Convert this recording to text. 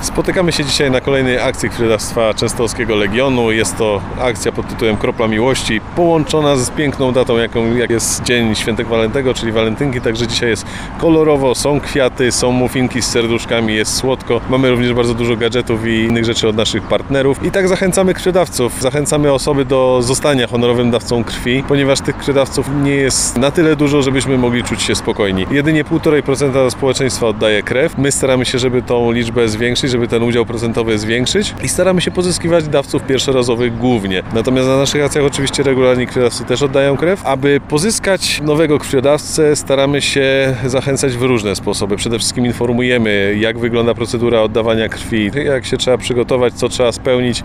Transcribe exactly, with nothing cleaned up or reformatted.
Spotykamy się dzisiaj na kolejnej akcji krwiodawstwa Częstochowskiego Legionu. Jest to akcja pod tytułem Kropla Miłości, połączona z piękną datą, jaką jak jest Dzień Świętego Walentego, czyli walentynki. Także dzisiaj jest kolorowo, są kwiaty, są muffinki z serduszkami, jest słodko. Mamy również bardzo dużo gadżetów i innych rzeczy od naszych partnerów. I tak zachęcamy krwiodawców, zachęcamy osoby do zostania honorowym dawcą krwi, ponieważ tych krwiodawców nie jest na tyle dużo, żebyśmy mogli czuć się spokojni. Jedynie półtora procent społeczeństwa oddaje krew. My staramy się, żeby tą liczbę zwiększyć, żeby ten udział procentowy zwiększyć i staramy się pozyskiwać dawców pierwszorazowych głównie. Natomiast na naszych akcjach oczywiście regularni krwiodawcy też oddają krew. Aby pozyskać nowego krwiodawcę, staramy się zachęcać w różne sposoby. Przede wszystkim informujemy, jak wygląda procedura oddawania krwi, jak się trzeba przygotować, co trzeba spełnić.